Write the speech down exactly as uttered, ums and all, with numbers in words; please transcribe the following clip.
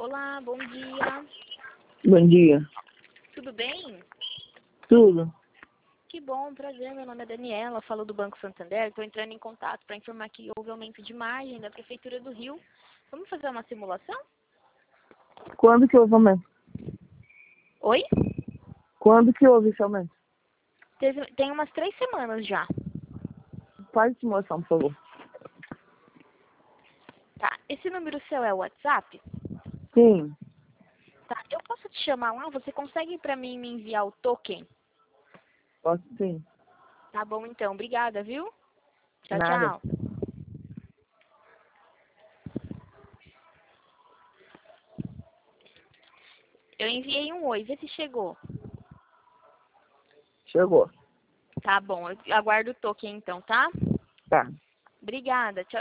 Olá, bom dia. Bom dia. Tudo bem? Tudo? Que bom, prazer. Meu nome é Daniela, falo do Banco Santander. Estou entrando em contato para informar que houve aumento de margem da Prefeitura do Rio. Vamos fazer uma simulação? Quando que houve aumento? Oi? Quando que houve esse aumento? Teve, tem umas três semanas já. Faz a simulação, por favor. Tá, esse número seu é o WhatsApp? Sim, Tá, eu posso te chamar lá? Você consegue para mim me enviar o token? posso sim. Tá bom então, obrigada, viu? Tchau, Nada. tchau. Eu enviei um oi, vê se chegou. Chegou. Tá bom, eu aguardo o token então, tá? Tá. Obrigada, tchau.